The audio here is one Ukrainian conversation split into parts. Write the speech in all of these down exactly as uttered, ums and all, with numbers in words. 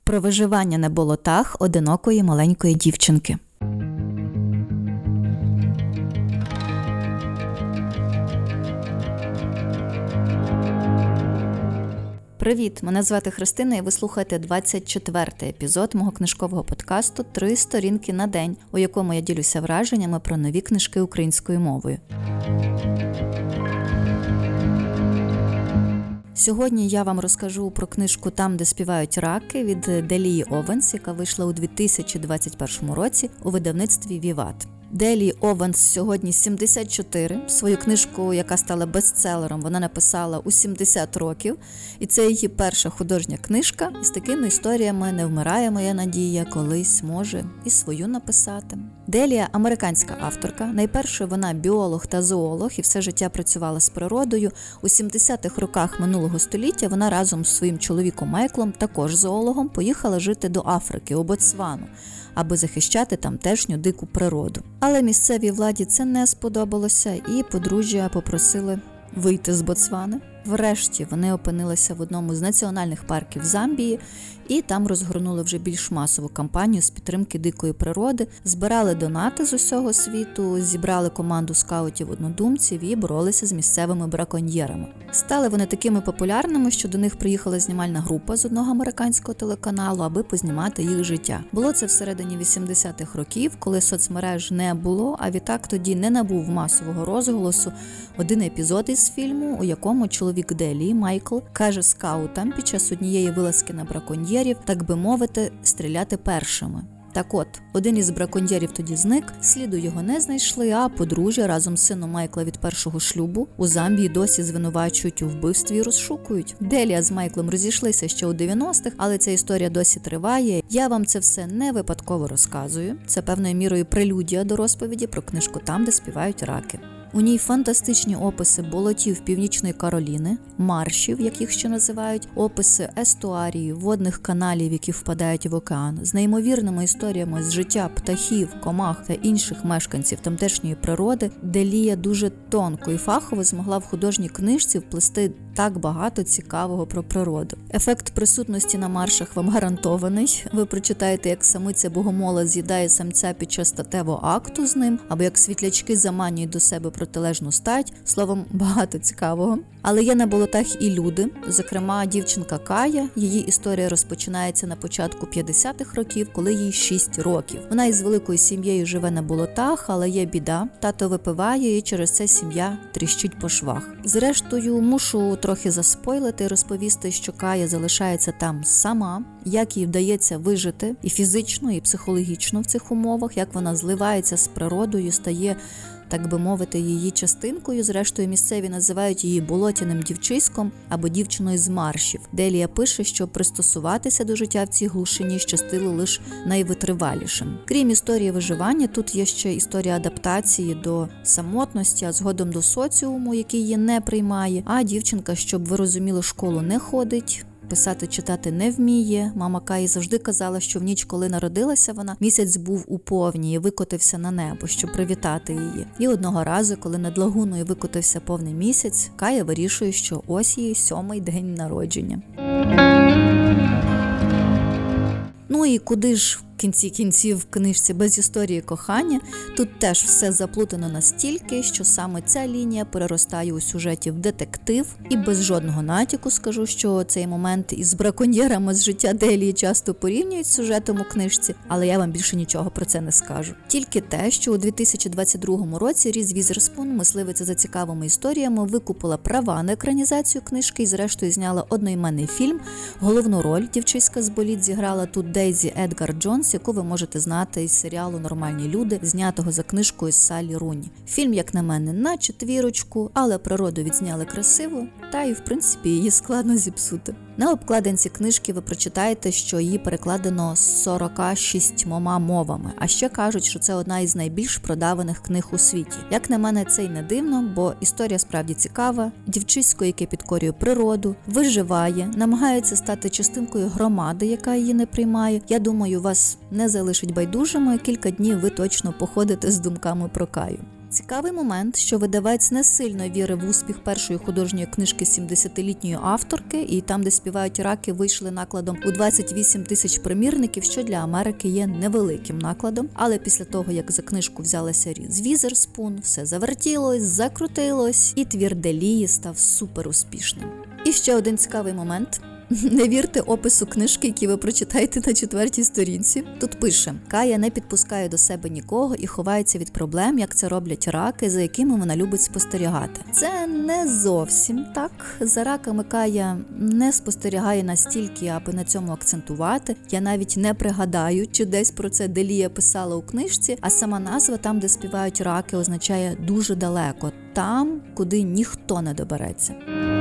Про виживання на болотах одинокої маленької дівчинки. Привіт! Мене звати Христина і ви слухаєте двадцять четвертий епізод мого книжкового подкасту «Три сторінки на день», у якому я ділюся враженнями про нові книжки українською мовою. Сьогодні я вам розкажу про книжку «Там, де співають раки» від Делії Овенс, яка вийшла у дві тисячі двадцять першому році у видавництві «Віват». Делії Овенс сьогодні сімдесят чотири. Свою книжку, яка стала бестселером, вона написала у сімдесят років. І це її перша художня книжка. І з такими історіями не вмирає моя надія, колись може і свою написати. Делія – американська авторка. Найперше вона біолог та зоолог і все життя працювала з природою. У сімдесятих роках минулого століття вона разом з своїм чоловіком Майклом, також зоологом, поїхала жити до Африки, у Ботсвану, аби захищати тамтешню дику природу. Але місцевій владі це не сподобалося, і подружжя попросили вийти з Ботсвани. Врешті вони опинилися в одному з національних парків Замбії, і там розгорнули вже більш масову кампанію з підтримки дикої природи, збирали донати з усього світу, зібрали команду скаутів-однодумців і боролися з місцевими браконьєрами. Стали вони такими популярними, що до них приїхала знімальна група з одного американського телеканалу, аби познімати їх життя. Було це всередині вісімдесятих років, коли соцмереж не було, а відтак тоді не набув масового розголосу один епізод із фільму, у якому чоловік Делії, Майкл, каже скаутам під час однієї вилазки на браконьєрів, так би мовити, стріляти першими. Так от, один із браконьєрів тоді зник, сліду його не знайшли, а подружжя разом з сином Майкла від першого шлюбу у Замбії досі звинувачують у вбивстві і розшукують. Делія з Майклом розійшлися ще у дев'яностих, але ця історія досі триває. Я вам це все не випадково розказую. Це певною мірою прелюдія до розповіді про книжку «Там, де співають раки». У ній фантастичні описи болотів Північної Кароліни, маршів, як їх ще називають, описи естуарії, водних каналів, які впадають в океан, з неймовірними історіями з життя птахів, комах та інших мешканців тамтешньої природи. Делія дуже тонко і фахово змогла в художній книжці вплести так багато цікавого про природу. Ефект присутності на маршах вам гарантований. Ви прочитаєте, як самиця богомола з'їдає самця під час статевого акту з ним, або як світлячки заманюють до себе протилежну стать. Словом, багато цікавого. Але є на болотах і люди. Зокрема, дівчинка Кая. Її історія розпочинається на початку п'ятдесятих років, коли їй шість років. Вона із великою сім'єю живе на болотах, але є біда. Тато випиває, і через це сім'я тріщить по швах. Зрештою, мушу трохи заспойлити і розповісти, що Кая залишається там сама, як їй вдається вижити і фізично, і психологічно в цих умовах, як вона зливається з природою, стає, так би мовити, її частинкою. Зрештою, місцеві називають її болотяним дівчиськом або дівчиною з маршів. Делія пише, що пристосуватися до життя в цій глушині щастило лише найвитривалішим. Крім історії виживання, тут є ще історія адаптації до самотності, а згодом до соціуму, який її не приймає. А дівчинка, щоб ви розуміли, школу не ходить, писати, читати не вміє. Мама Каї завжди казала, що в ніч, коли народилася вона, місяць був у повні і викотився на небо, щоб привітати її. І одного разу, коли над лагуною викотився повний місяць, Кая вирішує, що ось її сьомий день народження. Ну і куди ж в кінці кінців в книжці без історії кохання? Тут теж все заплутано настільки, що саме ця лінія переростає у сюжеті в детектив. І без жодного натяку скажу, що цей момент із браконьєрами з життя Делії часто порівнюють з сюжетом у книжці, але я вам більше нічого про це не скажу. Тільки те, що у дві тисячі двадцять другому році Різ Візерспун, мисливиця за цікавими історіями, викупила права на екранізацію книжки і зрештою зняла одноіменний фільм. Головну роль дівчиська з боліт зіграла тут Дейзі Едгар Джонс, яку ви можете знати із серіалу «Нормальні люди», знятого за книжкою Саллі Руні. Фільм, як на мене, на четвірочку, але природу відзняли красиво, та і, в принципі, її складно зіпсути. На обкладинці книжки ви прочитаєте, що її перекладено сорока шістьма мовами, а ще кажуть, що це одна із найбільш продаваних книг у світі. Як на мене, це й не дивно, бо історія справді цікава, дівчисько, яке підкорює природу, виживає, намагається стати частинкою громади, яка її не приймає. Я думаю, вас не залишить байдужими, кілька днів ви точно походите з думками про Каю. Цікавий момент, що видавець не сильно вірив в успіх першої художньої книжки сімдесятилітньої авторки, і там, де співають раки, вийшли накладом у двадцять вісім тисяч примірників, що для Америки є невеликим накладом. Але після того, як за книжку взялася Різ Візерспун, все завертілось, закрутилось, і твір Делії став супер успішним. І ще один цікавий момент. Не вірте опису книжки, який ви прочитаєте на четвертій сторінці. Тут пише: Кая не підпускає до себе нікого і ховається від проблем, як це роблять раки, за якими вона любить спостерігати. Це не зовсім так. За раками Кая не спостерігає настільки, аби на цьому акцентувати. Я навіть не пригадаю, чи десь про це Делія писала у книжці, а сама назва «Там, де співають раки» означає «дуже далеко», там, куди ніхто не добереться.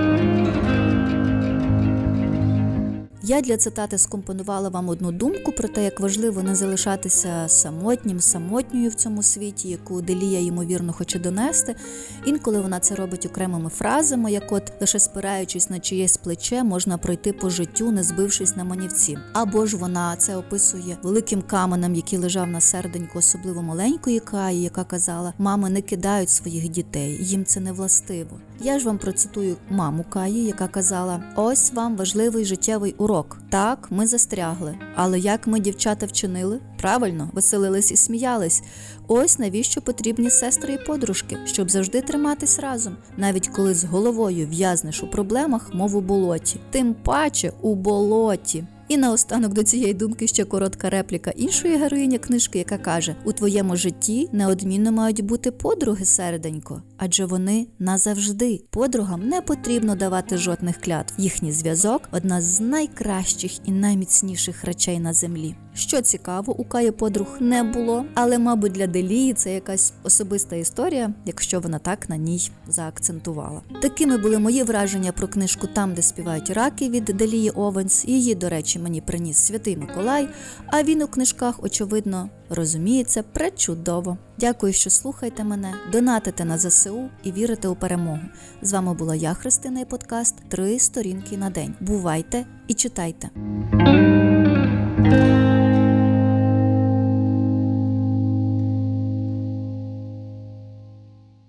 Я для цитати скомпонувала вам одну думку про те, як важливо не залишатися самотнім, самотньою в цьому світі, яку Делія, ймовірно, хоче донести. Інколи вона це робить окремими фразами, як от лише спираючись на чиєсь плече, можна пройти по життю, не збившись на манівці. Або ж вона це описує великим каменем, який лежав на серденьку особливо маленької Каї, яка казала: «Мами не кидають своїх дітей, їм це не властиво». Я ж вам процитую маму Каї, яка казала: «Ось вам важливий життєвий урок. Так, ми застрягли. Але як ми, дівчата, вчинили? Правильно, веселились і сміялись. Ось навіщо потрібні сестри і подружки, щоб завжди триматись разом, навіть коли з головою в'язнеш у проблемах, мов у болоті. Тим паче у болоті». І наостанок до цієї думки ще коротка репліка іншої героїні книжки, яка каже: «У твоєму житті неодмінно мають бути подруги, серденько, адже вони назавжди. Подругам не потрібно давати жодних клятв. Їхній зв'язок – одна з найкращих і найміцніших речей на землі». Що цікаво, у Каї подруг не було, але, мабуть, для Делії це якась особиста історія, якщо вона так на ній заакцентувала. Такими були мої враження про книжку «Там, де співають раки» від Делії Овенс. Її, до речі, мені приніс Святий Миколай, а він у книжках, очевидно, розуміється пречудово. Дякую, що слухаєте мене, донатите на ЗСУ і вірите у перемогу. З вами була я, Христина, і подкаст «Три сторінки на день». Бувайте і читайте.